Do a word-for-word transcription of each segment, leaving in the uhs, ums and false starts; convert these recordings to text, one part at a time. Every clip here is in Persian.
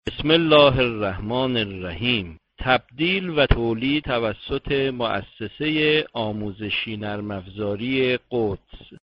بسم الله الرحمن الرحیم. تبدیل و تولید توسط مؤسسه آموزشی نرم افزاری قدس.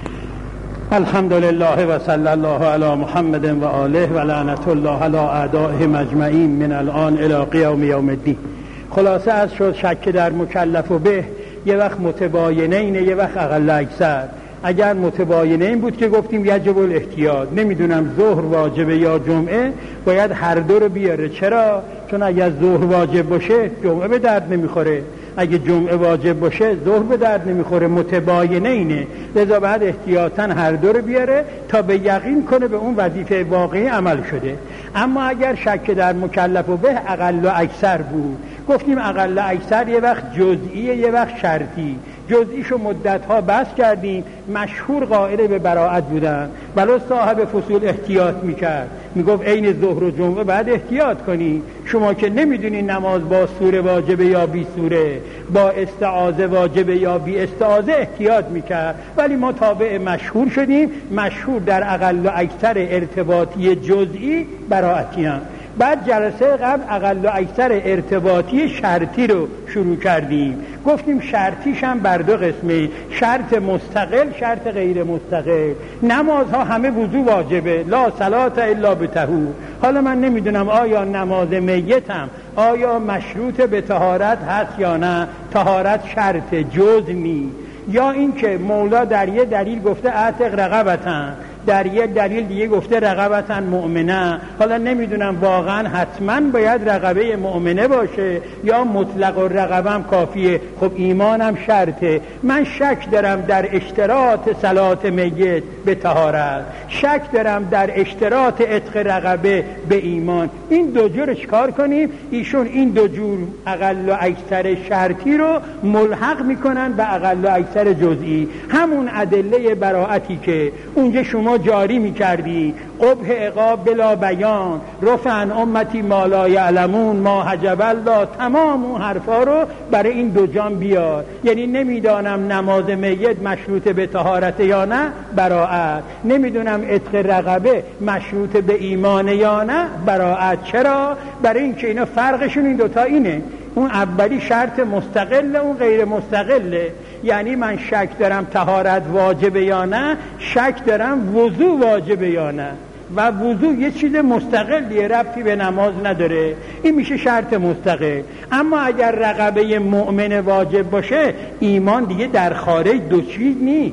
الحمدلله و صلی الله علی محمد و آله و لعنت الله علی اعدائهم اجمعین من الان الی قیام یوم الدین. خلاصه از شد شک در مکلف و به یه وقت متباینین یه وقت اقل اکثر. اگر متباینین بود که گفتیم یجب الاحتیاط، نمیدونم ظهر واجبه یا جمعه، باید هر دو رو بیاره. چرا؟ چون اگر ظهر واجب باشه جمعه به درد نمیخوره، اگه جمعه واجب باشه ظهر به درد نمیخوره. متباینینه، لذا بعد احتیاطاً هر دو رو بیاره تا به یقین کنه به اون وظیفه واقعی عمل شده. اما اگر شک در مکلف و به اقل و اکثر بود، گفتیم اقل و اکثر یه وقت جزئیه یه وقت شرطی. جزئیشو مدتها بحث کردیم، مشهور قائل به براءت بودن، بلا صاحب فصول احتیاط میکرد، میگفت عین ظهر و جمعه بعد احتیاط کنی. شما که نمیدونین نماز با سوره واجبه یا بی سوره، با استعاذه واجبه یا بی استعاذه، احتیاط میکرد. ولی ما تابع مشهور شدیم، مشهور در اقل و اکثر ارتباطی جزئی براءتی هم. بعد جلسه قبل اقل و اکثر ارتباطی شرطی رو شروع کردیم، گفتیم شرطیش هم بر دو قسمه، شرط مستقل، شرط غیر مستقل. نمازها همه وضو واجبه، لا صلات الا بطهور. حالا من نمیدونم آیا نماز میتم آیا مشروط به طهارت هست یا نه، طهارت شرط جز نی، یا اینکه مولا در یه دلیل گفته اعتق رقبتن، در یه دلیل دیگه گفته رقبتن مؤمنه. حالا نمیدونم واقعا حتما باید رقبه مؤمنه باشه یا مطلق الرقبه هم کافیه. خب ایمانم شرطه. من شک دارم در اشتراط صلات میت به طهارت، شک دارم در اشتراط عتق رقبه به ایمان. این دو جور چیکار کنیم؟ ایشون این دو جور اقل و اکثر شرطی رو ملحق میکنن به اقل و اکثر جزئی. همون ادله براءتی که اونجا شما جاری میکردی، قبح عقاب بلا بیان، رفع عن امتی ما لا یعلمون، ما حجب الله، تمام اون حرفا رو برای این دو جان بیار. یعنی نمیدانم نماز میت مشروط به طهارت یا نه، براءت. نمیدونم عتق رقبه مشروط به ایمان یا نه، براءت. چرا؟ برای اینکه اینا فرقشون این دوتا اینه، اون اولی شرط مستقله، اون غیر مستقله. یعنی من شک دارم طهارت واجبه یا نه، شک دارم وضو واجبه یا نه، و وضو یه چیز مستقلیه، ربطی به نماز نداره، این میشه شرط مستقل. اما اگر رقبه مؤمن واجب باشه، ایمان دیگه در خارج دو چیز نی،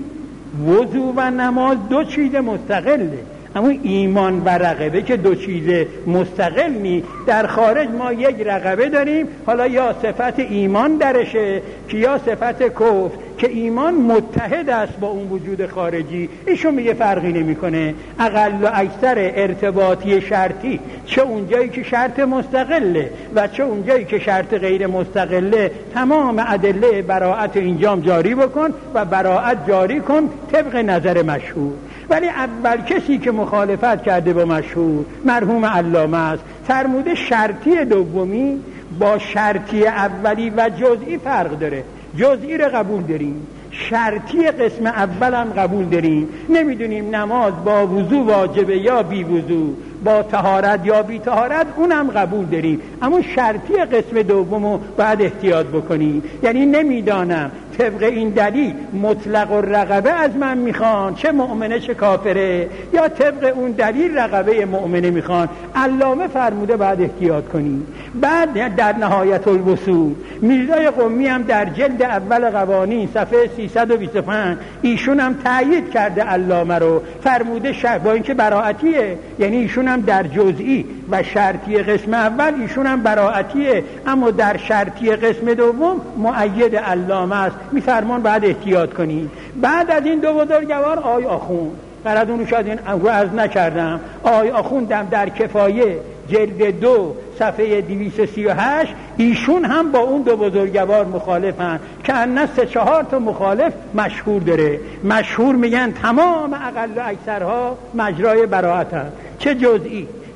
وضو و نماز دو چیز مستقله. اما ایمان و رقبه که دو چیز مستقل نی، در خارج ما یک رقبه داریم، حالا یا صفت ایمان درشه که یا صفت کفر، که ایمان متحد است با اون وجود خارجی. ایشون میگه فرقی نمیکنه. اقل و اکثر ارتباطی شرطی، چه اونجایی که شرط مستقله و چه اونجایی که شرط غیر مستقله، تمام ادله براءت اینجام جاری بکن و براءت جاری کن طبق نظر مشهور. ولی اول کسی که مخالفت کرده با مشهور مرحوم علامه است، فرموده شرطی دومی با شرطی اولی و جزئی فرق داره. جزئی رو قبول داریم، شرطی قسم اول هم قبول داریم. نمیدونیم نماز با وضو واجبه یا بی وضو، با طهارت یا بی طهارت، اونم قبول داریم. اما شرطی قسم دومو باید احتیاط بکنی. یعنی نمیدانم طبق این دلیل مطلق الرقبه از من میخوان، چه مؤمنه چه کافره، یا طبق اون دلیل رقبه مؤمنه میخوان. علامه فرموده باید احتیاط کنی. بعد در نهایت الوصول میرزای قمی هم در جلد اول قوانین صفحه سیصد و بیست و پنج ایشون هم تایید کرده علامه رو، فرموده شرط با اینکه براءتیه، یعنی ایشون هم در جزئی و شرطی قسم اول ایشون هم براءتیه، اما در شرطی قسم دوم مؤید علامه است، میفرمان بعد احتیاط کنی. بعد از این دو بزرگوار آی آخوند، قرادون شاید این رو عرض نکردم، آی آخوندم در کفایه جلد دو صفحه دویست و سی و هشت ایشون هم با اون دو بزرگوار مخالفن که انه سه چهار تا مخالف مشهور داره. مشهور میگن تمام اقل و اکثرها مجرای براءتن، چه جزئی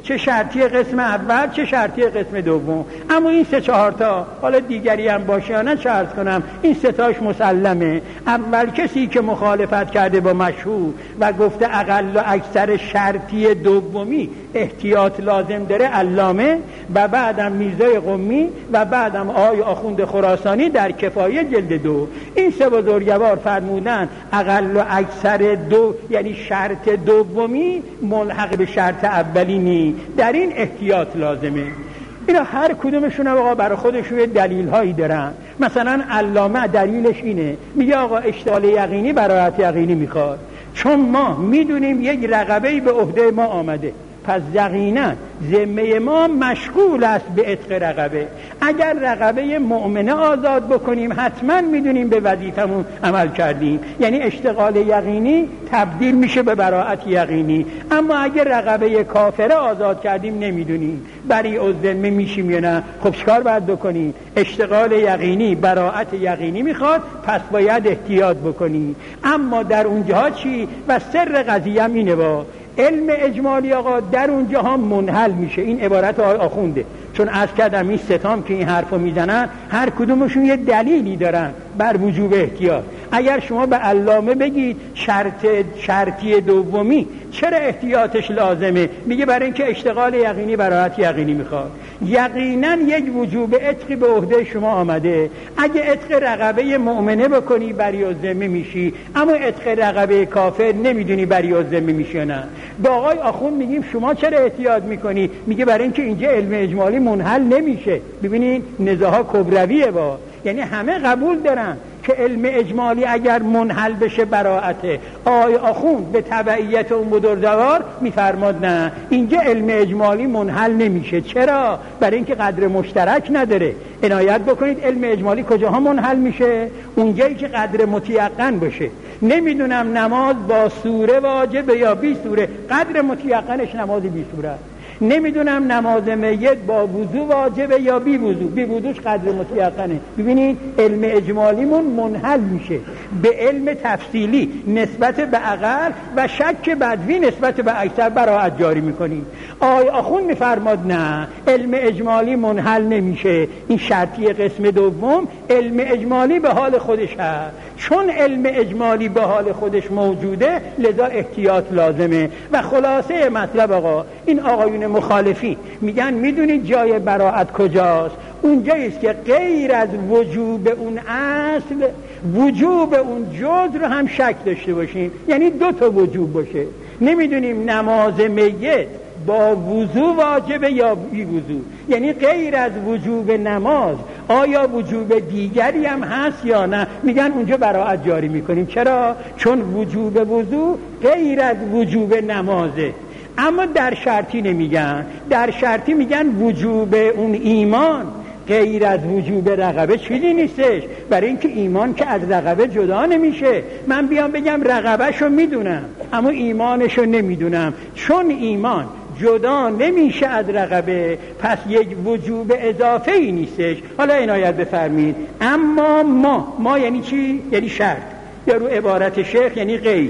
چه شرطی قسم اول چه شرطی قسم دوم. اما این سه چهار تا حالا دیگری هم باشه یا نه چه عرض کنم، این سه تاش مسلمه. اول کسی که مخالفت کرده با مشهور و گفته اقل و اکثر شرطی دومی احتیاط لازم داره علامه و بعدم میرزای قمی و بعدم آقای آخوند خراسانی در کفایه جلد دو. این سه بزرگوار فرمودن اقل و اکثر دو یعنی شرط دومی ملحق به شرط اولی نی، در این احتیاط لازمه. اینا هر کدومشون آقا برای خودشون دلیل هایی دارن. مثلا علامه دلیلش اینه، میگه آقا اشتغال یقینی برایت یقینی میخواد، چون ما میدونیم یک رقبه‌ای به عهده ما آمده، پس یقینا ذمه ما مشغول است به عتق رقبه. اگر رقبه مؤمنه آزاد بکنیم حتما میدونیم به وظیفمون عمل کردیم، یعنی اشتغال یقینی تبدیل میشه به براءت یقینی. اما اگر رقبه کافره آزاد کردیم نمیدونیم بری الذمه میشیم یا نه. خب چیکار باید بکنیم؟ اشتغال یقینی براءت یقینی میخواد، پس باید احتیاط بکنیم. اما در اونجا چی؟ و سر قضیه هم اینه، با علم اجمالی آقا در اونجا هم منحل میشه. این عبارت آقای آخونده، چون از کردم این ستام که این حرفو میزنن هر کدومشون یه دلیلی دارن بر وجوب احتیاط. اگر شما به علامه بگید شرط شرطی دومی چرا احتیاطش لازمه، میگه برای اینکه اشتغال یقینی براحت یقینی میخواد. یقینا یک وجوب عتقی به عهده شما آمده، اگه عتق رقبه مؤمنه بکنی بری الذمه میشی، اما عتق رقبه کافر نمیدونی بری الذمه میشی نه. به آقای آخوند میگیم شما چرا احتیاط میکنی، میگه برای اینکه اینجا علم اجمالی منحل نمیشه. ببینید نزاها کبرویه، با یعنی همه قبول دارن که علم اجمالی اگر منحل بشه براءته. آقای آخوند به تبعیت اون بزرگوار میفرماد نه، اینجا علم اجمالی منحل نمیشه. چرا؟ برای اینکه قدر مشترک نداره. عنایت بکنید علم اجمالی کجاها منحل میشه؟ اونجایی که قدر متیقن باشه. نمیدونم نماز با سوره واجبه یا بی سوره، قدر متیقنش نماز بی سوره. نمیدونم نماز میت با وضو واجبه یا بی وضو، بی وضوش قدر متیقنه. ببینید علم اجمالیمون منحل میشه به علم تفصیلی نسبت به اقل و شک بدوی نسبت به اکثر براءت جاری میکنیم. آقای آخوند میفرماد نه، علم اجمالی منحل نمیشه. این شرطی قسم دوم علم اجمالی به حال خودش هست. چون علم اجمالی به حال خودش موجوده لذا احتیاط لازمه. و خلاصه مطلب آقا این آقایون مخالفی میگن میدونید جای براءت کجاست؟ اونجاییست که غیر از وجوب اون اصل وجوب اون جز رو هم شک داشته باشیم، یعنی دو تا وجوب باشه. نمیدونیم نماز میت با وضو واجبه یا بی وضو، یعنی غیر از وجوب نماز آیا وجوب دیگری هم هست یا نه. میگن اونجا براءت جاری میکنیم. چرا؟ چون وجوب وضو غیر از وجوب نمازه. اما در شرطی نمیگن، در شرطی میگن وجوب اون ایمان غیر از وجوب رقبه چیزی نیستش، برای اینکه ایمان که از رقبه جدا نمیشه. من بیام بگم رقبهشو میدونم اما ایمانشو نمیدونم، چون ایمان جدا نمیشه از رقبه پس یک وجوب اضافه ای نیستش. حالا عنایت بفرمید. اما ما ما یعنی چی؟ یعنی شرط، یا رو عبارت شیخ یعنی غیر.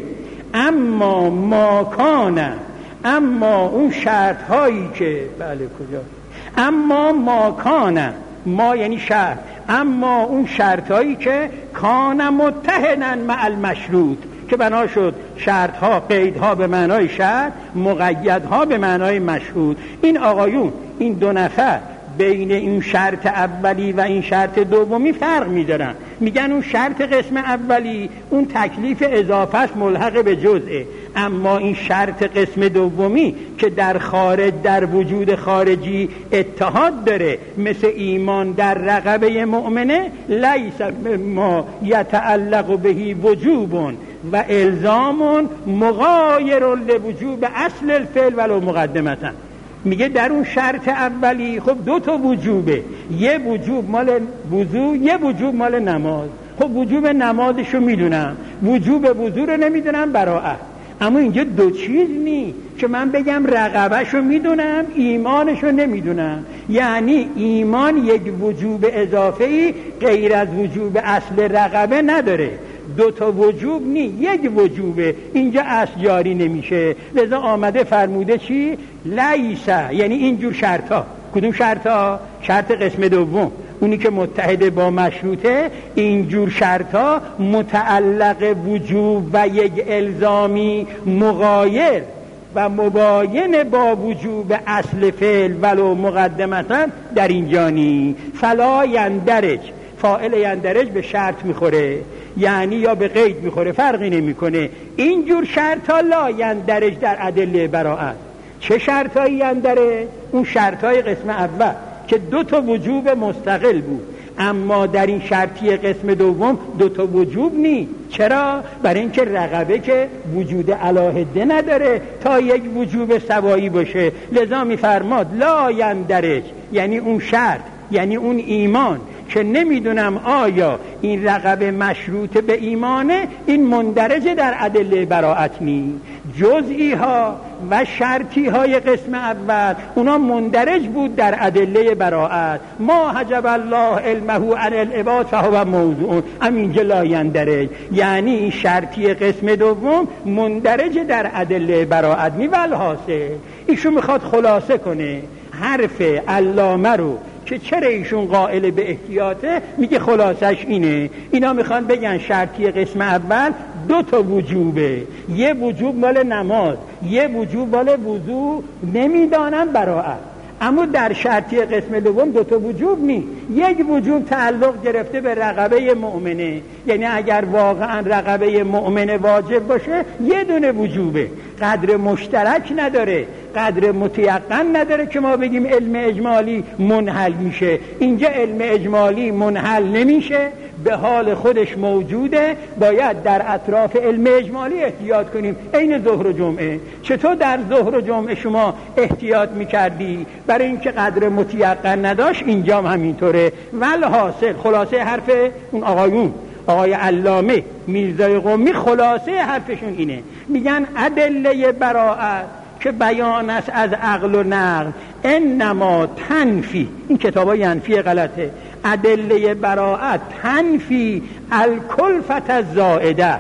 اما ما کانه، اما اون شرط هایی که بله کجا، اما ما کانه، ما یعنی شرط، اما اون شرط هایی که کان متحدن مع المشروط، که بنا شد شرط ها قید ها به معنای شرط، مقید ها به معنای مشروط. این آقایون این دو نفر بین این شرط اولی و این شرط دومی فرق می‌ذارن. میگن اون شرط قسم اولی اون تکلیف اضافه است ملحق به جزئه، اما این شرط قسم دومی که در خارج در وجود خارجی اتحاد داره مثل ایمان در رقبه مؤمنه، لیس ما یتعلق بهی وجوب و الزام مغایر لوجوب اصل الفعل ولو مقدمتا. میگه در اون شرط اولی خب دو تا وجوبه، یه وجوب مال وضو، یه وجوب مال نماز. خب وجوب نمازشو میدونم، وجوب وضو رو نمیدونم براءت. اما اینجا دو چیز نی که من بگم رقبهشو میدونم ایمانشو نمیدونم، یعنی ایمان یک وجوب اضافه‌ای غیر از وجوب اصل رقبه نداره. دو تا وجوب نی، یک وجوبه. اینجا اصل جاری نمیشه، لذا آمده فرموده چی؟ لیسه، یعنی اینجور شرطا. کدوم شرطا؟ شرط قسم دوم، اونی که متحد با مشروطه. اینجور شرطا متعلق وجوب و یک الزامی مغایر و مباین با وجوب اصل فعل ولو مقدمتا در اینجا نی. فلا یندرج، فاعل یندرج به شرط میخوره، یعنی یا به قید میخوره، فرقی نمیکنه. اینجور شرطا لا یندرج در ادله براءت. چه شرطایی یندره؟ اون شرطای قسم اول که دو تا وجوب مستقل بود، اما در این شرطی قسم دوم دو تا وجوب نی. چرا؟ برای اینکه رقبه که وجود علاهده نداره تا یک وجوب سوایی باشه. لذا میفرماد لا یندرج، یعنی اون شرط، یعنی اون ایمان که نمیدونم آیا این رقبه مشروط به ایمانه، این مندرجه در ادله براءت نی. جزئی ها و شرطی های قسم اول اونا مندرج بود در ادله براءت. ما حجب الله علمه عن العباد فهو موضوع، همینجا لا یندرج، یعنی این شرطی قسم دوم مندرج در ادله براءت نی. والحاصل ایشون میخواد خلاصه کنه حرف علامه رو که چرا ایشون قائل به احتیاطه، میگه خلاصش اینه. اینا میخوان بگن شرطی قسم اول دو تا وجوبه، یه وجوب مال نماز، یه وجوب مال وضو، نمیدانم براءت. اما در شرطی قسم دوم دو تا وجوب نی، یک وجوب تعلق گرفته به رقبه مؤمنه، یعنی اگر واقعا رقبه مؤمنه واجب باشه یه دونه وجوبه، قدر مشترک نداره، قدر متیقن نداره که ما بگیم علم اجمالی منحل میشه. اینجا علم اجمالی منحل نمیشه، به حال خودش موجوده. باید در اطراف علم اجمالی احتیاط کنیم. عین ظهر و جمعه، چطور در ظهر و جمعه شما احتیاط میکردی برای اینکه قدر متیقن نداشت، اینجا هم همینطوره. والحاصل خلاصه حرف اون آقایون، آقای علامه میرزای قمی، خلاصه حرفشون اینه، میگن ادله براءت که بیان است از عقل و نقل، انما تنفی، این کتابای ینفی غلطه، ادله براءت تنفی الکلفت الزائده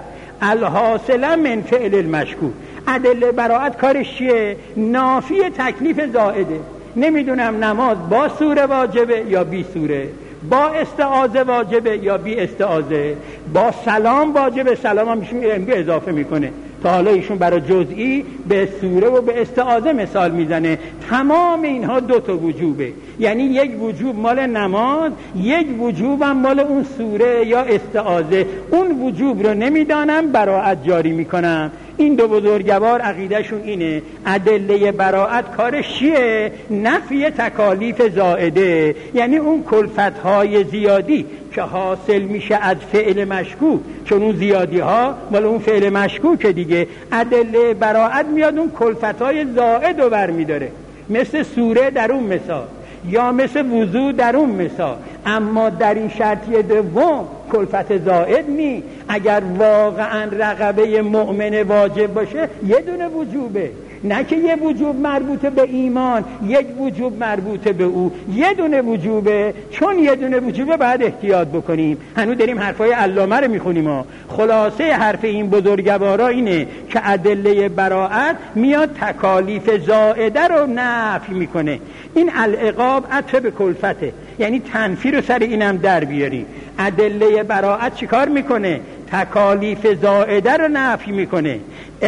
الحاصله من فعل المشکوک. ادله براءت کارش چیه؟ نافی تکلیف زائده. نمیدونم نماز با سوره واجبه یا بی سوره، با استعاذه واجبه یا بی استعاذه، با سلام واجبه، سلام هم میشون اضافه میکنه. تا حالا ایشون برای جزئی به سوره و به استعاذه مثال میزنه. تمام اینها دو تا وجوبه، یعنی یک وجوب مال نماز، یک وجوب هم مال اون سوره یا استعاذه. اون وجوب رو نمیدانم، براءت جاری میکنم. این دو بزرگوار عقیدهشون اینه ادله براءت کارش چیه؟ نفی تکالیف زائده، یعنی اون کلفت‌های زیادی که حاصل میشه از فعل مشکوک، چون اون زیادی ها مال اون فعل مشکوک دیگه. ادله براءت میاد اون کلفت‌های زائد رو برمیداره، مثل سوره در اون مثال یا مثل وضو در اون مثال. اما در این شرطی دوم کلفت زائد نی. اگر واقعا رقبه مؤمن واجب باشه یه دونه وجوبه، نه که یه وجوب مربوط به ایمان، یک وجوب مربوط به او، یه دونه وجوبه. چون یه دونه وجوبه باید احتیاط بکنیم. هنوز داریم حرفای علامه رو میخونیم ها. خلاصه حرف این بزرگوارا اینه که ادله براءت میاد تکالیف زائده رو نفی میکنه. این العقاب عطف به کلفته، یعنی تنفی رو سر اینم در بیاری. ادله براءت چیکار میکنه؟ تکالیف زائده رو نفی میکنه،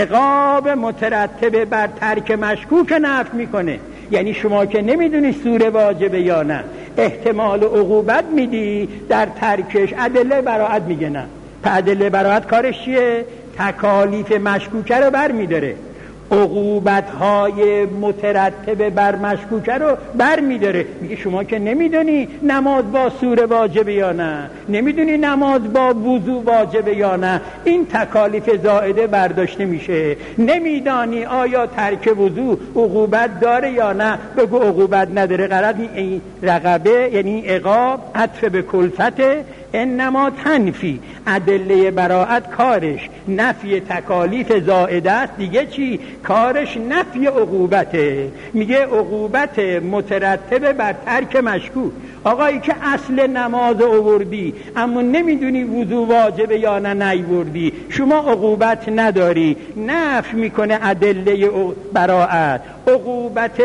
عقاب مترتب بر ترک مشکوک نفی میکنه. یعنی شما که نمیدونی سوره واجبه یا نه، احتمال عقوبت میدی در ترکش، ادله براءت میگه نه. ادله براءت کارش چیه؟ تکالیف مشکوکه رو بر میداره، عقوبت‌های مترتب بر مشکوکه رو بر میداره. میگه شما که نمیدونی نماز با سوره واجبه یا نه، نمیدونی نماز با وضو واجبه یا نه، این تکالیف زائده برداشته میشه. نمیدانی آیا ترک وضو عقوبت داره یا نه، بگو عقوبت نداره. غرض این رقبه یعنی عقاب عطف به کلفته، انما تنفی، ادله براءت کارش نفی تکالیف زائده است. دیگه چی؟ کارش نفی عقوبته. میگه عقوبت مترتبه بر ترک مشکوک. آقایی که اصل نماز آوردی اما نمیدونی وضو واجبه یا نه نیوردی، شما عقوبت نداری. نفی میکنه ادله براءت. عقوبت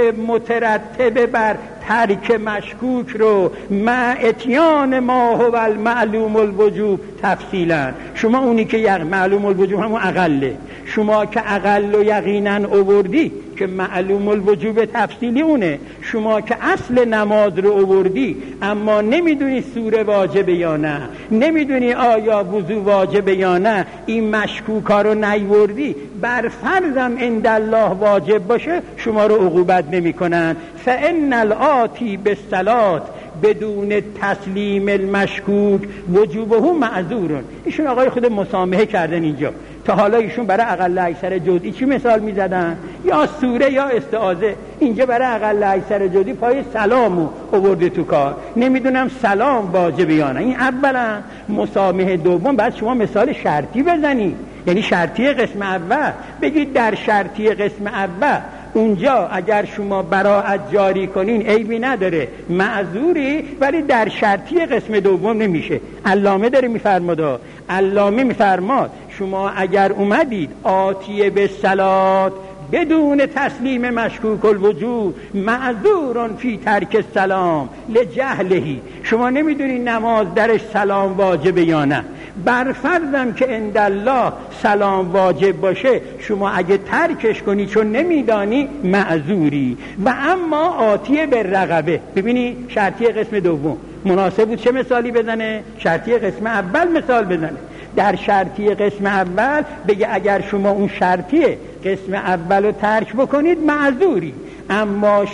مترتبه بر ترک مشکوک رو مع اتیان ما هو المعلوم الوجوب تفصیلا. شما اونی که یق... معلوم الوجوب همون اقله، شما که اقل و یقینا آوردی که معلوم الوجوب تفصیلی اونه. شما که اصل نماز رو آوردی اما نمیدونی سوره واجبه یا نه، نمیدونی آیا وضو واجبه یا نه، این مشکوکا رو نیوردی، بر فرضم عند الله واجب باشه شما رو عقوبت نمی کنن. فان الآتی بالصلاة بدون تسلیم المشکوک وجوبه معذورون. ایشون آقای خود مسامحه کردن اینجا. تا حالا ایشون برای اقل اکثر جزئی چی مثال میزدن؟ یا سوره یا استعاذه. اینجا برای اقل اکثر جزئی پای سلامو آورده تو کار. نمیدونم سلام واجبه یا نه. این اولا. مسامحه دوم بعد شما مثال شرطی بزنی، یعنی شرطی قسم اول بگید در شرطی قسم اول اونجا اگر شما براءت جاری کنین عیبی نداره، معذوری، ولی در شرطی قسم دوم نمیشه. علامه داره میفرماد، علامه میفرماد شما اگر اومدید آتیه به صلات بدون تسلیم مشکوک الوجوب معذورون فی ترک السلام لجهلهی، شما نمیدونید نماز درش سلام واجبه یا نه، بر فرضم که عند الله سلام واجب باشه شما اگه ترکش کنی چون نمیدانی معذوری. و اما آتیه به رغبه، ببینی شرطی قسم دوم مناسب بود چه مثالی بزنه؟ شرطی قسم اول مثال بزنه. در شرطی قسم اول بگه اگر شما اون شرطی قسم اول رو ترک بکنید معذوری، اما ش...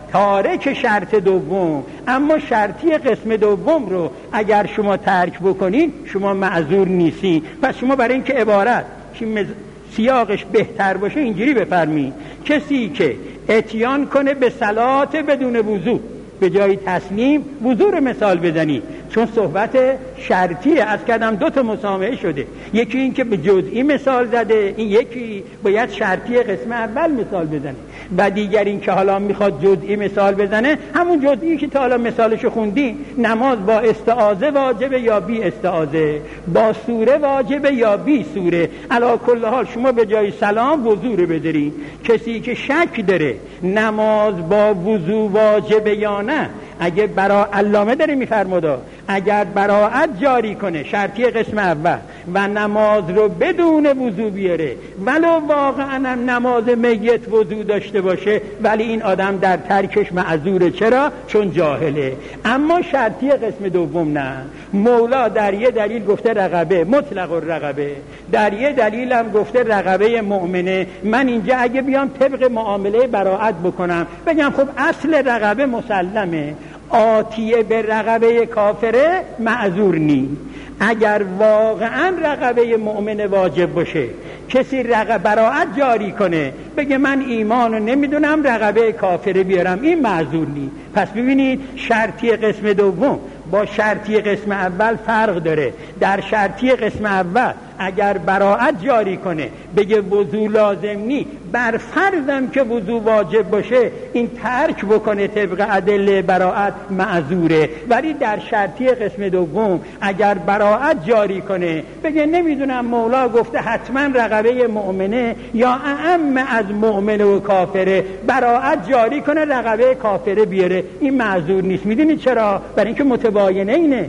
تارک شرط دوم، اما شرطی قسم دوم رو اگر شما ترک بکنید شما معذور نیستی. پس شما برای اینکه عبارت مز... سیاقش بهتر باشه اینجوری بفرمایید کسی که اتیان کنه به صلات بدون وضو، به جای تسلیم وضو رو مثال بزنی، چون صحبت شرطیه. از کردم دو تا مسامحه شده، یکی این که به جزئی مثال زده، این یکی باید شرطی قسم اول مثال بزنه، و دیگر این که حالا میخواد جزئی مثال بزنه همون جزئی که تا حالا مثالشو خوندی. نماز با استعاذه واجبه یا بی استعاذه، با سوره واجبه یا بی سوره. علی کل حال شما به جای سلام وضو رو بداری. کسی که شک داره نماز با وضو واجبه یا نه، اگه برا علامه داره میفرماده اگر براءت جاری کنه شرطی قسم اول و نماز رو بدون وضو بیاره، ولو واقعا نماز میت وضو داشته باشه، ولی این آدم در ترکش معذوره. چرا؟ چون جاهله. اما شرطی قسم دوم نه. مولا در یه دلیل گفته رقبه مطلق الرقبه، در یه دلیل هم گفته رقبه مؤمنه. من اینجا اگه بیام طبق معامله براءت بکنم بگم خب اصل رقبه مسلمه، آتیه به رقبه کافره معذور نی. اگر واقعا رقبه مؤمن واجب باشه، کسی رقبه براءت جاری کنه بگه من ایمانو نمیدونم رقبه کافره بیارم، این معذور نی. پس ببینید شرطی قسم دوم با شرطی قسم اول فرق داره. در شرطی قسم اول اگر براءت جاری کنه بگه وضو لازم نی، بر فرضم که وضو واجب باشه این ترک بکنه طبق ادله براءت معذوره. ولی در شرطی قسم دوم اگر براءت جاری کنه بگه نمیدونم مولا گفته حتما رقبه مؤمنه یا اعم از مؤمن و کافره، براءت جاری کنه رقبه کافره بیاره، این معذور نیست. میدونید چرا؟ برای اینکه متباینه اینه.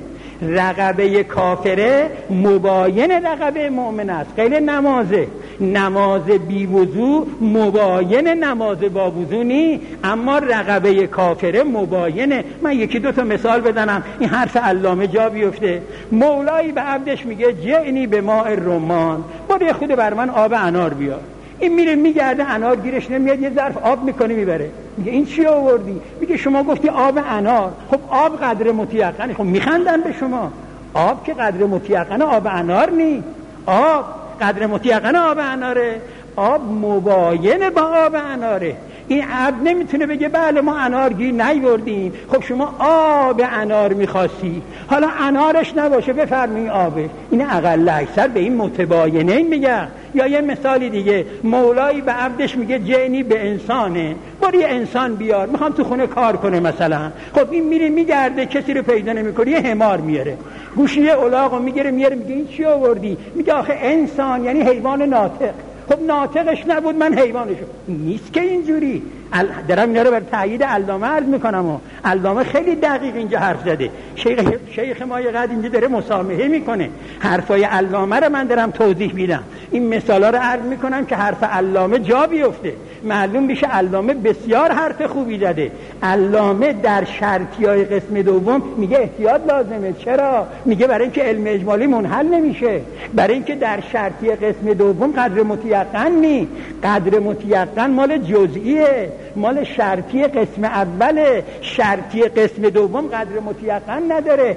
رقبه کافره مباین رقبه مؤمن است. غیر نمازه، نماز بی وضو مباین نماز با وضو نی، اما رقبه کافره مباینه. من یکی دو تا مثال بزنم این حرف علامه جا بیفته. مولایی به عبدش میگه جعنی به ماء الرمان، برو خود بر من آب انار بیار. این میره میگرده انار گیرش نمیاد، یه ظرف آب میکنه میبره. میگه این چی آوردی؟ میگه شما گفتی آب انار. خب آب قدر متیقنه. خب میخندن به شما. آب که قدر متیقنه آب انار نی. آب قدر متیقنه آب اناره. آب مباین با آب اناره. این عبد نمیتونه بگه بله ما انارگیر نیوردیم. خب شما آب انار میخواستی، حالا انارش نباشه بفرمایید آبش. این اقل اکثر به این متباینه میگن. یا یه مثالی دیگه، مولایی به عبدش میگه جنی به انسانه، برو یه انسان بیار میخوام تو خونه کار کنه مثلا. خب این میره میگرده کسی رو پیدا نمیکنه، یه حمار میاره، گوشی الاغو میگیره میاره میگه این چی آوردی؟ میگه آخه انسان یعنی حیوان ناطق. خب ناطقش نبود من حیوانشو. نیست که اینجوری. دارم اینا رو بر تایید علامه عرض میکنم و علامه خیلی دقیق اینجا حرف زده. شیخ شیخ ما یه قد اینجا داره مسامحه میکنه، حرفای علامه رو من دارم توضیح میدم. این مثالا رو عرض میکنم که حرف علامه جا بیفته، معلوم بشه علامه بسیار حرف خوبی زده. علامه در شرطیای قسم دوم میگه احتیاط لازمه. چرا؟ میگه برای اینکه علم اجمالی منحل نمیشه، برای اینکه در شرطی قسم دوم قدر متیقن نی، قدر متیقن مال جزئیه، مال شرطی قسم اوله. شرطی قسم دوم قدر متیقن نداره،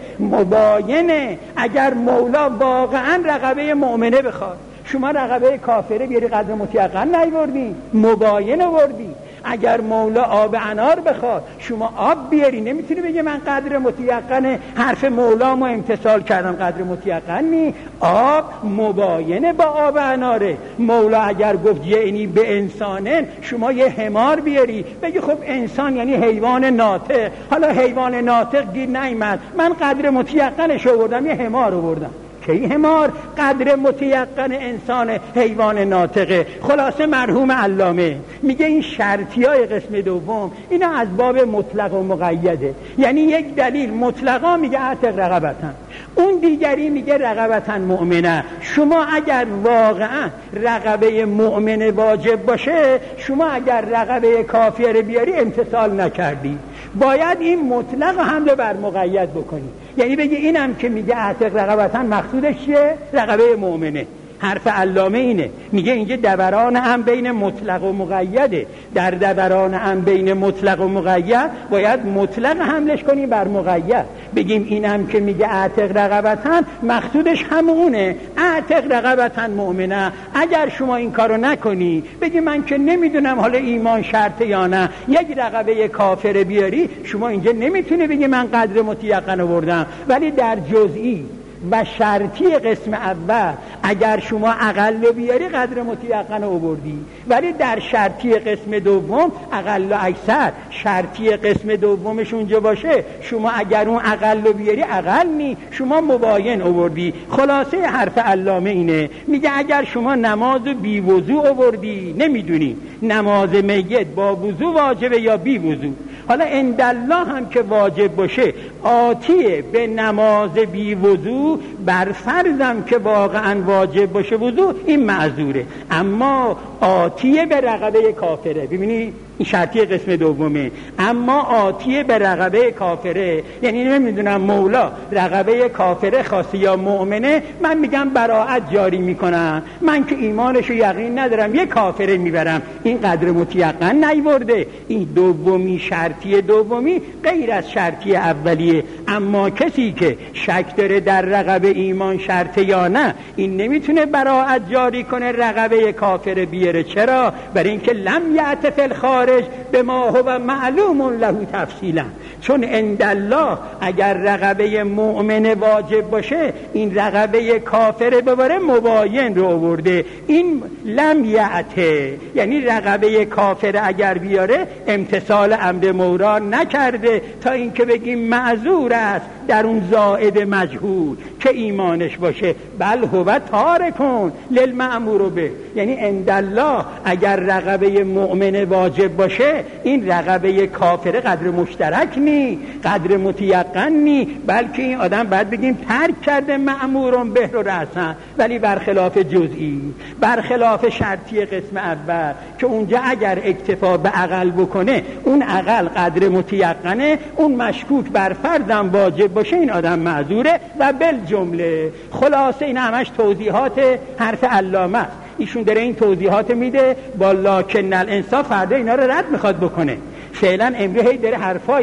مباینه. اگر مولا واقعا رقبه مؤمنه بخواد، شما رقبه کافره بیاری قدر متیقن نیوردی، مباین آوردی. اگر مولا آب انار بخواد شما آب بیاری، نمیتونی بگی من قدر متیقن حرف مولامو امتثال کردم، قدر متیقن نی. آب مباینه با آب اناره. مولا اگر گفت یعنی به انسانن، شما یه حمار بیاری بگی خب انسان یعنی حیوان ناطق، حالا حیوان ناطق گیر نیامد، من قدر متیقنش آوردم، یه حمار آوردم. کی حمار؟ قدر متیقن انسان حیوان ناطقه. خلاصه مرحوم علامه میگه این شرطیای قسم دوم اینا از باب مطلق و مقیده. یعنی یک دلیل مطلقا میگه اعتق رقبتن، اون دیگری میگه رقبتن مؤمنه. شما اگر واقعا رقبه مؤمنه واجب باشه، شما اگر رقبه کافر بیاری امتثال نکردی، باید این مطلق حمله بر مقید بکنی. یعنی بگی اینم که میگه اعتق رقبتن مقصودش چیه؟ رقبه مؤمنه. حرف علامه اینه، میگه اینجا دوران هم بین مطلق و مقیده. در دوران هم بین مطلق و مقید باید مطلق حملش کنیم بر مقید، بگیم اینم که میگه اعتق رقبتن مقصودش همونه، اعتق رقبتن مؤمنه. اگر شما این کارو نکنی، بگی من که نمیدونم حالا ایمان شرطه یا نه، یک رقبه کافر بیاری، شما اینجا نمیتونی بگی من قدر متیقن آوردم. ولی در جزئی و شرطی قسم اول اگر شما اقل بیاری قدر متیقن آوردی، ولی در شرطی قسم دوم اقل و اکثر شرطی قسم دومش اونجا باشه، شما اگر اون اقل بیاری اقل نی، شما مباین آوردی. خلاصه حرف علامه اینه، میگه اگر شما نماز بی وضو آوردی، نمیدونی نماز میت با وضو واجبه یا بی وضو، حالا اندالله هم که واجب باشه، آتیه به نماز بی وضو، بر فرضم که واقعا واجب باشه وضو، این معذوره. اما آتیه به رقبه کافره، ببینی این شرطی قسم دومه، اما آتیه به رقبه کافره، یعنی نمیدونم مولا رقبه کافره خاصی یا مؤمنه، من میگم براءت جاری میکنم، من که ایمانشو یقین ندارم یه کافره میبرم، این قدر متیقن نیورده. این دومی شرطی دومی غیر از شرطی اولیه. اما کسی که شک داره در رقبه ایمان شرطه یا نه، این نمیتونه براءت جاری کنه رقبه کافره بیاره. چرا؟ برای اینکه لم یأت فی الخارج به ما هو معلوم له تفصیلا، چون عندالله اگر رقبه مؤمن واجب باشه، این رقبه کافر ببره مباین رو آورده. این لم یأته یعنی رقبه کافر اگر بیاره امتثال امر مولا نکرده، تا اینکه بگیم معذور است در اون زائد مجهول که ایمانش باشه. بل هو تارکون للمأمور به، یعنی عندالله اگر رقبه مؤمن واجب باشه، این رقبه کافر قدر مشترک نی، قدر متیقن نی، بلکه این آدم باید بگیم ترک کرده مأمورون به رو رأسن. ولی برخلاف جزئی، برخلاف شرطی قسم اول که اونجا اگر اکتفا به اقل بکنه، اون اقل قدر متیقنه، اون مشکوک بر فرضم واجب باشه، این آدم معذوره. و بل جمله خلاصه این همش توضیحات حرف علامه است. ایشون داره این توضیحات میده با لکن الانصاف، فردا اینا رو رد میخواد بکنه. فعلا امروز هی داره حرفای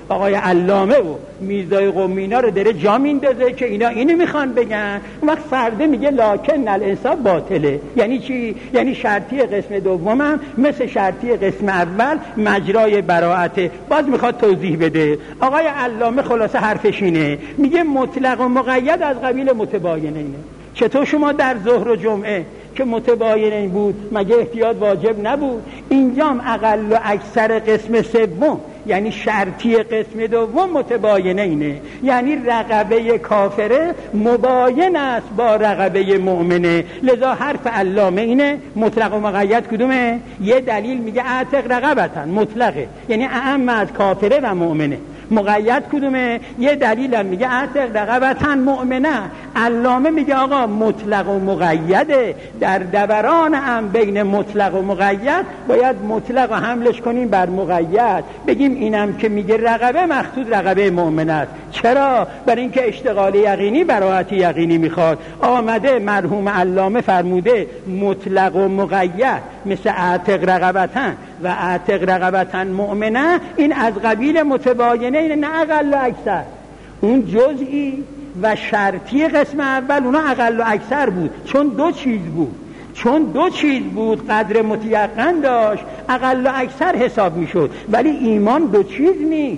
آقای علامه و میرزای قمی اینا رو داره جا میندازه که اینا اینو میخوان بگن. اون وقت فرده میگه لکن الانصاف باطله. یعنی چی؟ یعنی شرطی قسم دومم مثل شرطی قسم اول مجرای براءته. باز میخواد توضیح بده. آقای علامه خلاصه حرفش اینه، میگه مطلق و مقید از قبیل متباینینه. چطور شما در ظهر و جمعه که متباینین بود مگه احتیاط واجب نبود؟ اینجام اقل و اکثر قسم سوم یعنی شرطی قسم دوم متباینینه، یعنی رقبه کافره مباین است با رقبه مؤمنه. لذا حرف علامه اینه مطلق و مقید کدومه؟ یه دلیل میگه اعتق رقبتن مطلقه، یعنی اعم از کافره و مؤمنه. مقید کدومه؟ یه دلیل هم میگه اعتق رقبتن مؤمنه. علامه میگه آقا مطلق و مقیده، در دوران هم بین مطلق و مقید باید مطلق و حملش کنیم بر مقید، بگیم اینم که میگه رقبه مخصوص رقبه مؤمن است. چرا؟ برای اینکه اشتغال یقینی براءت یقینی میخواد. آمده مرحوم علامه فرموده مطلق و مقید مثل اعتق رقبتن و اعتق رقبتن مؤمنه، این از قبیل متباینه، این نه اقل و اکثر. اون جزئی و شرطی قسم اول اونا اقل و اکثر بود، چون دو چیز بود. چون دو چیز بود قدر متیقن داشت اقل و اکثر حساب میشد. ولی ایمان دو چیز نی،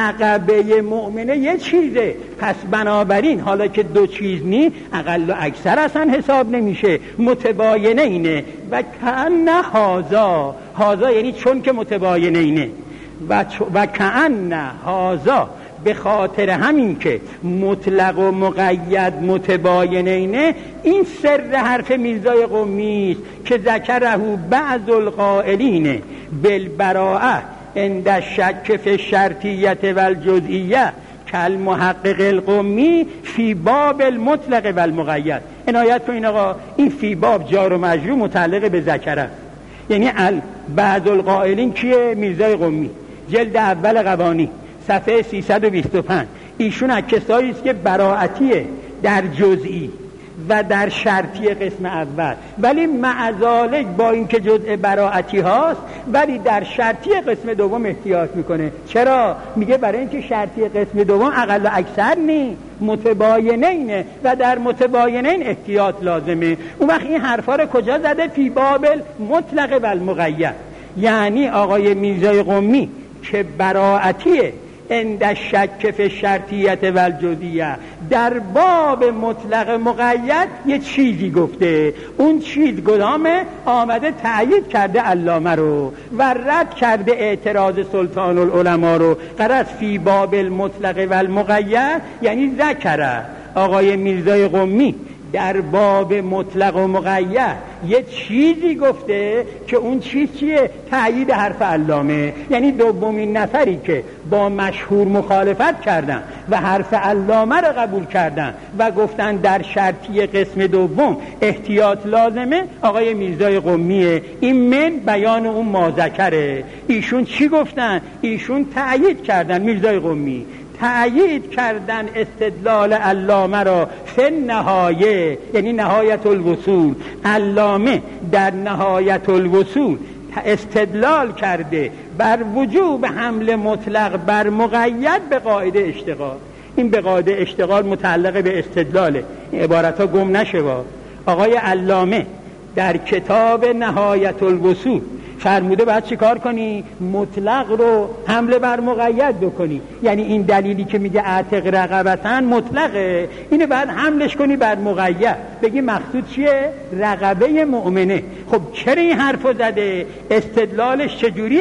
رقبه مؤمنه یه چیزه. پس بنابراین حالا که دو چیز نی اقل و اکثر اصلا حساب نمیشه، متباینه اینه. و کأن هازا، هازا یعنی چون که متباینه اینه، و, و کأن هازا به خاطر همین که مطلق و مقید متباینینه، این سر حرف میرزای قمی است که ذکره بعض القائلین بالبراءه عند الشک فی الشرطیه والجزئیه کالمحقق القمی فی باب المطلق والمقید. عنایت کنین آقا، این فی باب جار و مجرور متعلق به ذکره، یعنی بعض القائلین کیه؟ میرزای قمی، جلد اول قوانی صفحه سیصد و بیست و پنج. ایشون از کسایی است که براءتیه در جزئی و در شرطی قسم اول، ولی معذالک با اینکه جزء براءتی هاست ولی در شرطی قسم دوم احتیاط میکنه. چرا؟ میگه برای اینکه شرطی قسم دوم اقل و اکثر نی، متباینینه و در متباینین احتیاط لازمه. اون وقت این حرفا رو کجا زده؟ فی باب المطلق و المقید. یعنی آقای میرزای قمی که براءتیه عند شک فی الشرطیه والجزئیه در باب مطلق مقید یه چیزی گفته، اون چیز کدامه؟ آمده تأیید کرده علامه رو و رد کرده اعتراض سلطان العلماء رو. قرأت فی باب المطلق والمقید یعنی ذکره آقای میرزای قمی در باب مطلق و مقید یه چیزی گفته که اون چیز چیه؟ تأیید حرف علامه. یعنی دومین نفری که با مشهور مخالفت کردن و حرف علامه رو قبول کردن و گفتن در شرطی قسم دوم احتیاط لازمه آقای میرزای قمیه. این من بیان اون ماذکره. ایشون چی گفتن؟ ایشون تأیید کردن، میرزای قمی تأیید کردن استدلال علامه را فی نهایه، یعنی نهایت الوصول. علامه در نهایت الوصول استدلال کرده بر وجوب حمل مطلق بر مقید به قاعده اشتغال. این به قاعده اشتغال متعلق به استدلاله، این عبارت ها گم نشه. با آقای علامه در کتاب نهایت الوصول فرموده باید چی کار کنی؟ مطلق رو حمله بر مقید بکنی. یعنی این دلیلی که میگه اعتق رقبتن مطلقه، اینه باید حملش کنی بر مقید، بگی مقصود چیه؟ رقبه مؤمنه. خب چرا این حرفو زده؟ استدلالش چجوری؟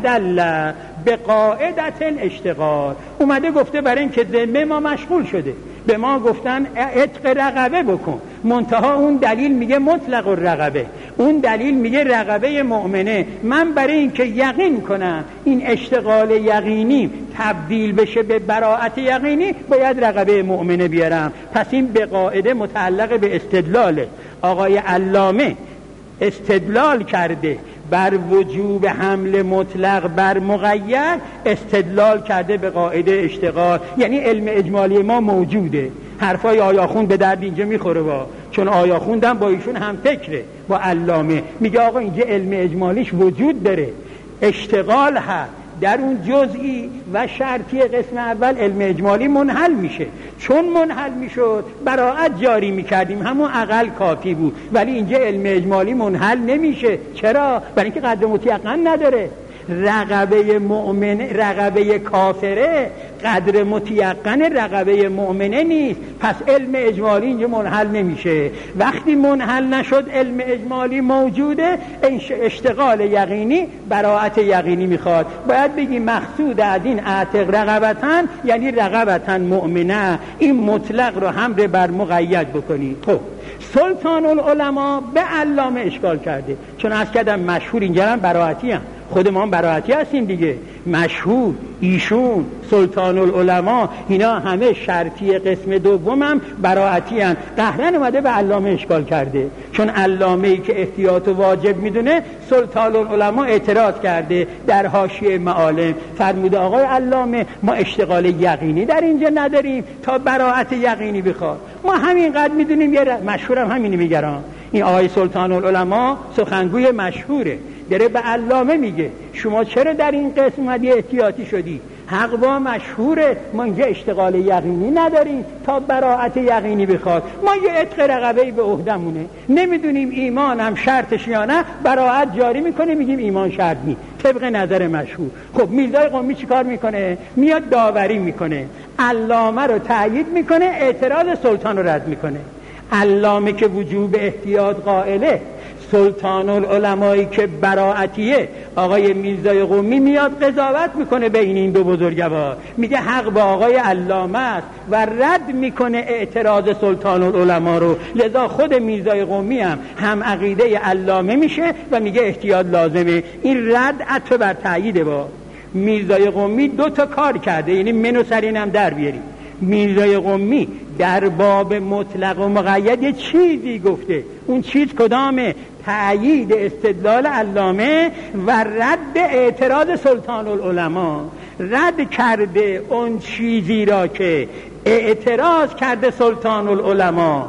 استدل به قاعدت الاشتغال. اومده گفته برای این که ذمه ما مشغول شده، به ما گفتن عتق رقبه بکن، منتها اون دلیل میگه مطلق الرقبه، اون دلیل میگه رقبه مؤمنه. من برای این که یقین کنم این اشتغال یقینی تبدیل بشه به براءت یقینی باید رقبه مؤمنه بیارم. پس این به قاعده متعلق به استدلاله. آقای علامه استدلال کرده بر وجوب حمل مطلق بر مقید، استدلال کرده به قاعده اشتغال. یعنی علم اجمالی ما موجوده، حرفای آیاخوند به درد اینجا میخوره، با چون آیاخوندم با ایشون هم فکره با علامه. میگه آقا اینجا علم اجمالیش وجود داره، اشتغال هست در اون جزئی و شرطی قسم اول علم اجمالی منحل میشه. چون منحل میشد براءت جاری میکردیم، همون اقل کافی بود. ولی اینجا علم اجمالی منحل نمیشه. چرا؟ برای اینکه قدر متیقن نداره. رقبه مؤمن، رقبه کافره قدر متیقن رقبه مؤمنه نیست. پس علم اجمالی اینجا منحل نمیشه. وقتی منحل نشد علم اجمالی موجوده، اشتغال یقینی براءت یقینی میخواد. باید بگی مقصود از این اعتق رقبتن یعنی رقبتن مؤمنه. این مطلق رو حمل بر مقید بکنی. خب سلطان العلماء به علامه اشکال کرده، چون از کردم مشهور اینجا هم براعتی هم. خود ما هم براعتی هستیم دیگه. مشهور، ایشون، سلطان العلماء، اینا همه شرطی قسم دوم هم براعتی هم. قهرن اومده به علامه اشکال کرده، چون علامه‌ای که احتیاط واجب میدونه سلطان العلماء اعتراض کرده در حاشیه معالم، فرموده آقای علامه ما اشتغال یقینی در اینجا نداریم تا براعت یقینی بخواد. ما همینقدر میدونیم. یه مشهورم همینی میگرم. این آقای سلطان العلماء سخنگوی مشهوره، داره به علامه میگه شما چرا در این قسم اومدی احتیاطی شدی؟ حق با مشهوره، ما اینجا اشتغال یقینی نداریم تا براعت یقینی بخواد. ما یه عتق رقبه‌ای به عهدمونه، نمیدونیم ایمان هم شرطش یا نه، براعت جاری میکنه میگیم ایمان شرط نی طبق نظر مشهور. خب میرزای قمی چی کار میکنه؟ میاد داوری میکنه، علامه رو تأیید میکنه، اعتراض سلطان رو رد میکنه. علامه که وجوب احتیاط قائله، سلطان العلمایی که براعتیه آقای میرزای قمی میاد قضاوت میکنه بین این دو بزرگوار، میگه حق با آقای علامه است و رد میکنه اعتراض سلطان العلما رو. لذا خود میرزای قمی هم هم عقیده علامه میشه و میگه احتیاط لازمه. این رد عطف بر تأییده. با میرزای قمی دو تا کار کرده، یعنی منو سرین هم در بیاریم. میرزای قمی در باب مطلق و مقید یه چیزی گفته، اون چیز کدامه؟ تأیید استدلال علامه و رد اعتراض سلطان العلماء. رد کرده اون چیزی را که اعتراض کرده سلطان العلماء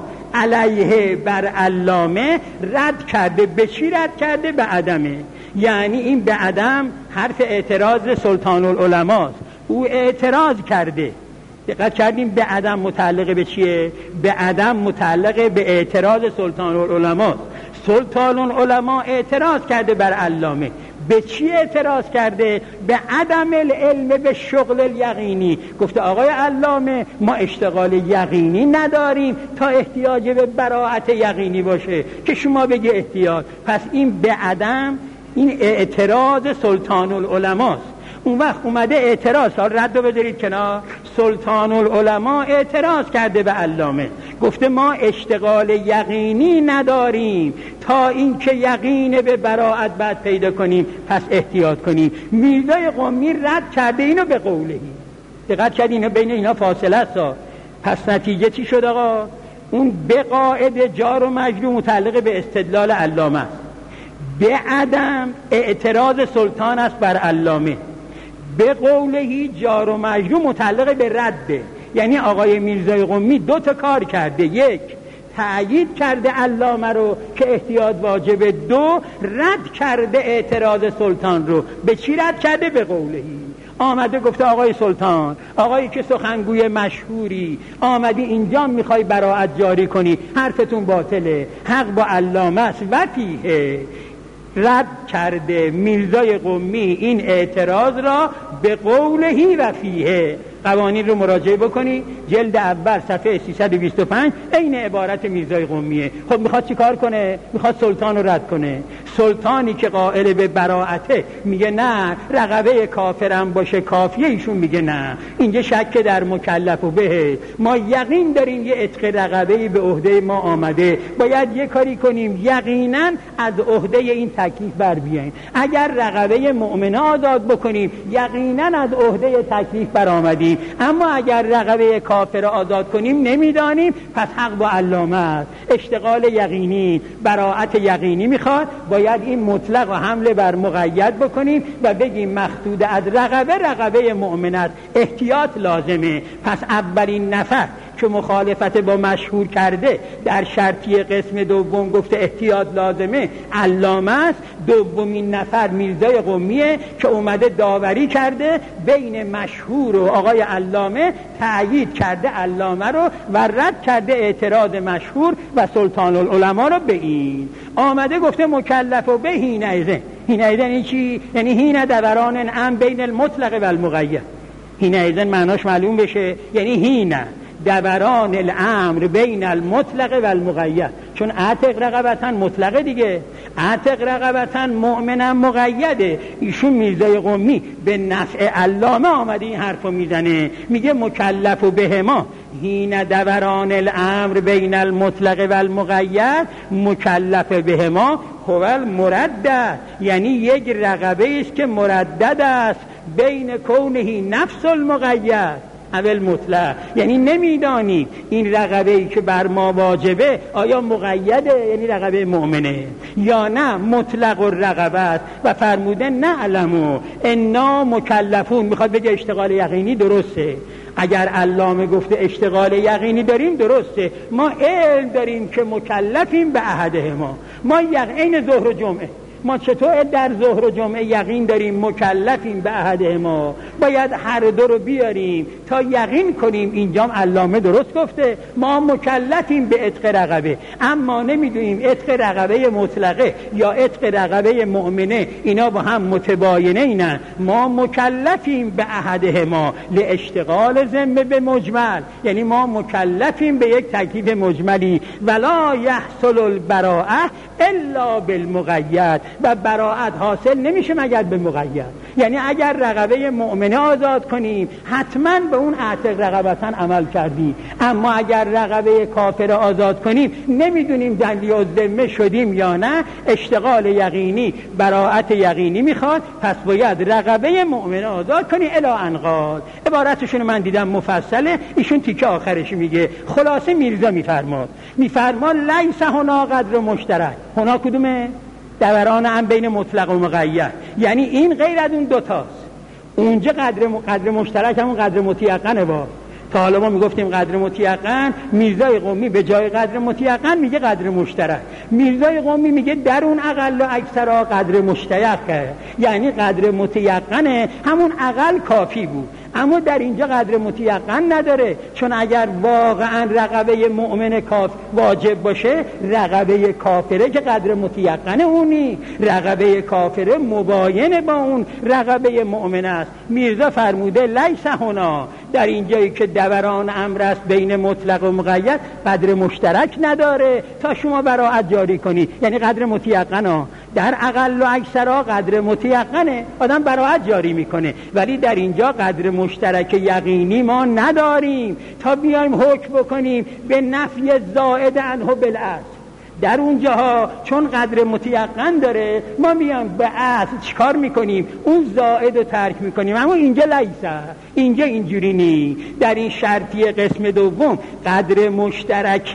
علیه بر علامه، رد کرده. به چی رد کرده؟ به عدمه. یعنی این به عدم حرف اعتراض سلطان العلماء است. او اعتراض کرده، دقت کردیم به عدم متعلق به چیه؟ به عدم متعلق به اعتراض سلطان العلماء. سلطان العلماء اعتراض کرده بر علامه. به چی اعتراض کرده؟ به عدم العلم به شغل الیقینی. گفته آقای علامه ما اشتغال یقینی نداریم تا احتیاج به براعت یقینی باشه که شما بگی احتیاج. پس این به عدم، این اعتراض سلطان العلماء است. اون وقت اومده اعتراض، حال رد رو بذارید کنار، سلطان العلماء اعتراض کرده به علامه، گفته ما اشتغال یقینی نداریم تا اینکه یقین به براعت بعد پیدا کنیم، پس احتیاط کنیم. میرزای قمی رد کرده اینو به قولهی. دقت کردین اینو بین اینا فاصله است. پس نتیجه چی شد آقا؟ اون به قاعده جار و مجرور متعلق به استدلال علامه، به عدم اعتراض سلطان است بر علامه، به قولهی جار و مجرور متعلق به رده. یعنی آقای میرزای قمی دو تا کار کرده، یک تأیید کرده علامه رو که احتیاط واجبه، دو رد کرده اعتراض سلطان رو. به چی رد کرده؟ به قولهی. آمده گفته آقای سلطان، آقایی که سخنگوی مشهوری، آمدی اینجا میخوای براعت جاری کنی، حرفتون باطله، حق با علامه است و فیه. رد کرده میرزای قمی این اعتراض را به قولهی و فیه. قوانین رو مراجعه بکنی، جلد اول صفحه سیصد و بیست و پنج این عبارت میرزای قمیه. خب میخواد چی کار کنه؟ میخواد سلطان رو رد کنه. سلطانی که قائل به براعته میگه نه رقبه کافرم باشه کافیه، ایشون میگه نه، اینجا شک در مکلف و به، ما یقین داریم یه عتق رقبه‌ای به عهده ما آمده، باید یه کاری کنیم یقینا از عهده این تکلیف بر بیاییم. اگر رقبه مؤمنه آزاد بکنیم یقینا از عهده تکلیف بر آمدیم، اما اگر رقبه کافر آزاد کنیم نمیدانیم، پس حق با علامه است. اشتغال یقینی، براعت یقینی میخواد، باید این مطلق و حمله بر مقید بکنیم و بگیم مخدود از رقبه رقبه مؤمنت، احتیاط لازمه. پس اولین نفر که مخالفت با مشهور کرده در شرطی قسم دوم گفته احتیاط لازمه علامه است. دومین نفر میرزای قمیه که اومده داوری کرده بین مشهور و آقای علامه، تأیید کرده علامه رو و رد کرده اعتراض مشهور و سلطان العلماء رو به این. آمده گفته مکلف و به هینئذ. هینئذ یعنی چی؟ یعنی هین دوران ام بین المطلق و المقید. هینئذ معناش معلوم بشه، یعنی هین دوران الامر بین المطلق و المقید. چون اعتق رقبتن مطلقه دیگه، اعتق رقبتن مؤمنن مقیده. ایشون میرزای قمی به نفع علامه آمده این حرفو میزنه، میگه مکلف و به ما هین دوران الامر بین المطلق و المقید، مکلف به ما هو المردد، یعنی یک رقبه است که مردد است بین کونه نفس المقید اول مطلق. یعنی نمیدانی این رقبه ای که بر ما واجبه آیا مقیده یعنی رقبه مؤمنه یا نه مطلق الرقبه است. و فرموده نعلمو انا مکلفون، میخواد بگه اشتغال یقینی درسته. اگر علامه گفته اشتغال یقینی داریم درسته، ما علم داریم که مکلفیم به احده ما. ما یقین ظهر و جمعه، ما چطور در ظهر و جمعه یقین داریم مکلفیم به احده ما، باید هر دو رو بیاریم تا یقین کنیم اینجام علامه درست گفته. ما مکلفیم به عتق رقبه، اما نمیدونیم عتق رقبه مطلقه یا عتق رقبه مؤمنه اینا با هم متباینه اینن. ما مکلفیم به احده ما لاشتغال ذمه به مجمل، یعنی ما مکلفیم به یک تکلیف مجملی. ولا یحصل البراءه الا بالمقید، و براءت حاصل نمیشه مگر به مقید. یعنی اگر رقبه مؤمنه آزاد کنیم حتما به اون اعتق رقبتن عمل کردیم، اما اگر رقبه کافر آزاد کنیم نمیدونیم دلی و ذمه شدیم یا نه. اشتغال یقینی براءت یقینی میخواد، پس باید رقبه مؤمنه آزاد کنی الی انقاد. عبارتشون من دیدم مفصله، ایشون تیکه آخرش میگه. خلاصه میرزا میفرماد میفرماد لیس هنا قدر مشترک. هنا کدومه؟ دوران هم بین مطلق و مقید، یعنی این غیر از اون دوتاست. اونجا قدر قدر مشترک همون قدر متیقنه. با تا حالا ما میگفتیم قدر متیقن، میرزای قمی به جای قدر متیقن میگه قدر مشترک. میرزای قمی میگه در اون اقل و اکثرا قدر مشترکه، یعنی قدر متیقنه همون اقل کافی بود، اما در اینجا قدر متیقن نداره. چون اگر واقعا رقبه مؤمن کاف واجب باشه، رقبه کافره که قدر متیقن اونی، رقبه کافره مباین با اون رقبه مؤمن است. میرزا فرموده لیس هنا، در اینجایی که دوران امر است بین مطلق و مقید قدر مشترک نداره تا شما براءت جاری کنی، یعنی قدر متیقن ها. در اقل و اکثرا قدر متیقنه، آدم براءت جاری میکنه، ولی در اینجا قدر مشترک یقینی ما نداریم تا بیایم حکم بکنیم به نفی زائد عنه بالاصل. در اونجاها چون قدر متیقن داره ما میام به اصل چیکار میکنیم؟ اون زائد رو ترک میکنیم. اما اینجا لیسه، اینجا اینجوری نی. در این شرطی قسم دوم قدر مشترک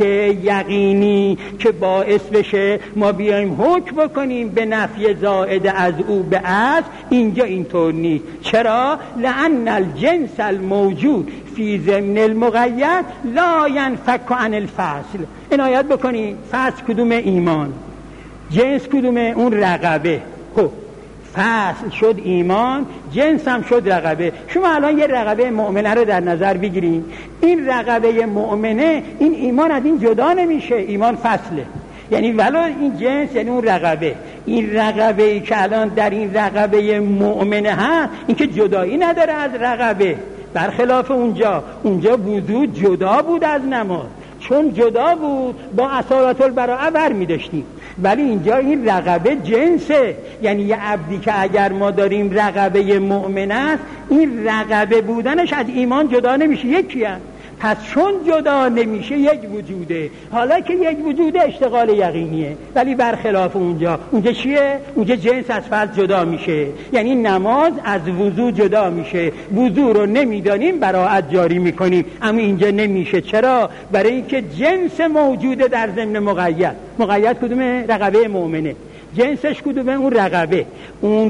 یقینی که باعث بشه ما بیایم حکم بکنیم به نفی زائد از او به اصل، اینجا اینطور نیست. چرا؟ لأن الجنس الموجود فی ضمن المقید لا ینفک عن الفصل. عنایت بکنی فصل کدومه؟ ایمان. جنس کدومه؟ اون رقبه. خب فصل شد ایمان، جنس هم شد رقبه. شما الان یه رقبه مؤمنه رو در نظر بگیرین، این رقبه مؤمنه این ایمان از این جدا نمیشه، ایمان فصله. یعنی ولو این جنس یعنی اون رقبه، این رقبه ای که الان در این رقبه مؤمنه ها این که جدایی نداره از رقبه، برخلاف اونجا. اونجا وضو جدا بود از نماز، چون جدا بود با اصالت البراءه بر می داشتیم. ولی اینجا این رقبه جنسه، یعنی یه عبدی که اگر ما داریم رقبه مؤمن است، این رقبه بودنش از ایمان جدا نمیشه، یکی هست. پس چون جدا نمیشه یک وجوده. حالا که یک وجوده اشتغال یقینیه، ولی برخلاف اونجا. اونجا چیه؟ اونجا جنس از فرض جدا میشه، یعنی نماز از وضو جدا میشه. وضو رو نمیدانیم براءت جاری میکنیم، اما اینجا نمیشه. چرا؟ برای اینکه جنس موجوده در ضمن مقید. مقید کدومه؟ رقبه مؤمنه. جنسش کدومه؟ اون رقبه. اون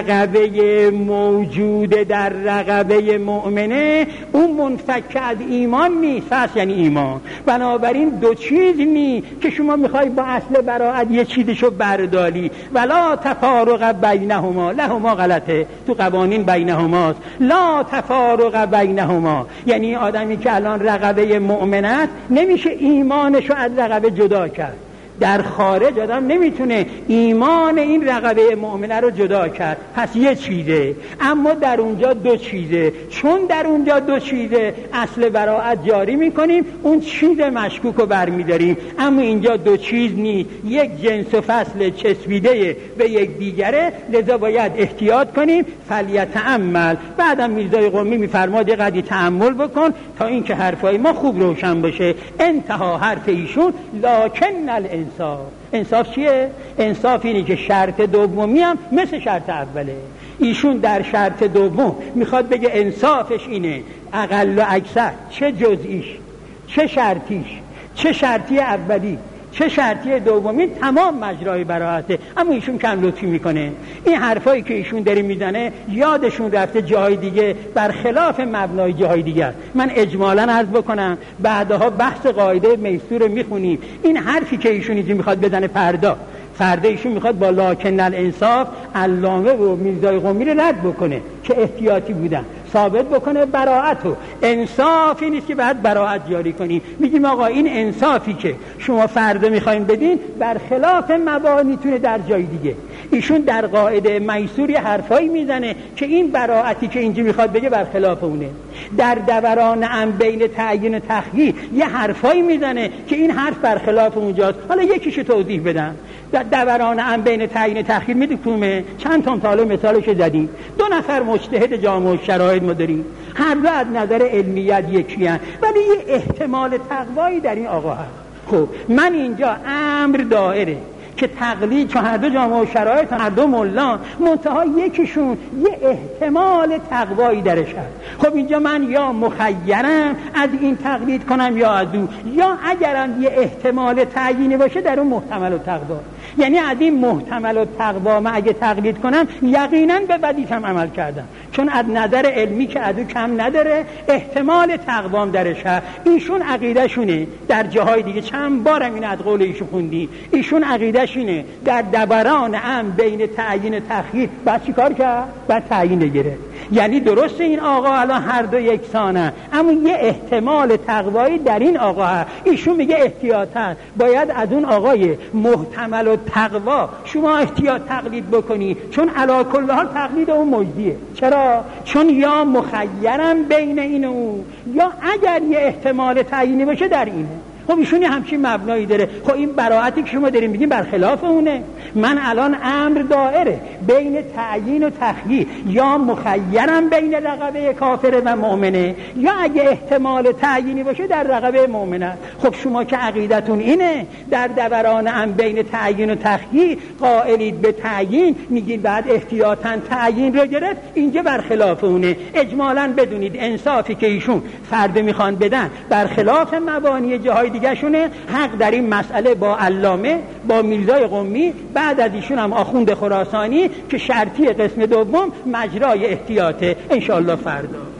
رقبه موجود در رقبه مؤمنه اون منفک از ایمان نیست، پس یعنی ایمان. بنابراین دو چیز نی که شما میخوای با اصل براءت یه چیزشو برداری. ولا تفارق بینهما، لهما غلطه، تو قوانین بینهماست، لا تفارق بینهما. یعنی آدمی که الان رقبه مؤمنت نمیشه ایمانشو از رقبه جدا کرد. در خارج آدم نمیتونه ایمان این رقبه مؤمنه رو جدا کرد، پس یه چیزه. اما در اونجا دو چیزه. چون در اونجا دو چیزه اصل براءت جاری میکنیم، اون چیز مشکوک رو برمیداریم. اما اینجا دو چیز نیست، یک جنس و فصل چسبیده به یک دیگره، لذا باید احتیاط کنیم. فلیتأمل. بعدم میرزای قمی میفرماد یه قدری تأمل بکن تا اینکه حرفای ما خوب روشن بشه. انتها حرف ایشون لکن الانصاف. انصاف چیه؟ انصاف اینه که شرط دومی هم مثل شرط اوله. ایشون در شرط دوم میخواد بگه انصافش اینه اقل و اکثر، چه جزئیش، چه شرطیش، چه شرطی اولی، چه شرطی دومی، تمام مجرای براءته. اما ایشون کم لطفی میکنه. این حرفایی که ایشون داره میزنه یادشون رفته جای دیگه برخلاف مبنای جای دیگه. من اجمالاً عرض بکنم بعدها بحث قاعده میسور رو میخونیم. این حرفی که ایشون اینجا میخواد بزنه فردا فردا ایشون میخواد با لکن الانصاف علامه و میرزای قمی رو رد بکنه که احتیاطی بودن، ثابت بکنه براءتو. انصافی نیست که بعد براءت جاری کنیم. میگیم آقا این انصافی که شما فردا میخواین بدین برخلاف مبانیتونه در جای دیگه. ایشون در قاعده میسور یه حرفایی میزنه که این براءتی که اینجا میخواد بگه برخلاف اونه. در دوران ام بین تعیین و تخییر یه حرفایی میزنه که این حرف برخلاف اونجاست. حالا یکیشو توضیح بدم. در دوران ام بین تعیین و تخییر میدونیم چند تا مثال مثالش زدیم. دو نفر مجتهد جامع شرایط ما داریم، هر دو از نظر علمیت یکی هستند، ولی یه احتمال تقوایی در این آقا هست. خب من اینجا امر دائره که تقلید، چون هر دو جامع شرایط هر دو ملا، منتها یکیشون یه احتمال تقوایی درش هست. خب اینجا من یا مخیرم از این تقلید کنم یا از اون، یا اگرم یه احتمال تعیینی باشه در اون محتمل و تقوا. یعنی از این محتمل و تقوا من اگه تقلید کنم یقینا به وظیفه‌ام عمل کردم، چون از نظر علمی که ادو کم نداره احتمال تقوام درش هست. ایشون عقیده شونه در جاهای دیگه، چند بارم این از قول ایشون خوندی، ایشون عقیده شونه در دوران ام بین تعیین و تخییر بعد چی کار کرد؟ بعد تعیین گرفت. یعنی درسته این آقا الان هر دو یکسانه، اما یه احتمال تقوایی در این آقا هست. ایشون میگه احتیاطاً باید از اون آقای محتمل و تقوا شما احتیاط تقلید بکنی، چون علی کل حال تقلید اون مجدیه. چرا؟ چون یا مخیرم بین این و اون، یا اگر یه احتمال تعیینی باشه در اینه. خب ایشون همچین مبنایی داره. خب این براءتی که شما دارین میگین برخلاف اونه. من الان امر دائره بین تعیین و تخییر، یا مخیرم بین رقبه کافر و مؤمنه، یا اگه احتمال تعیینی باشه در رقبه مؤمنه. خب شما که عقیدتون اینه در دوران ام بین تعیین و تخییر قائلید به تعیین، میگید بعد احتیاطاً تعیین رو گرفت، اینجا برخلاف اونه. اجمالاً بدونید انصافی که ایشون فرد میخوان بدن برخلاف مبانی جاهای دیگه شونه. حق در این مسئله با علامه، با میرزای قمی، بعد از ایشون هم آخوند خراسانی که شرطی قسم دوم مجرای احتیاطه. انشاءالله فردا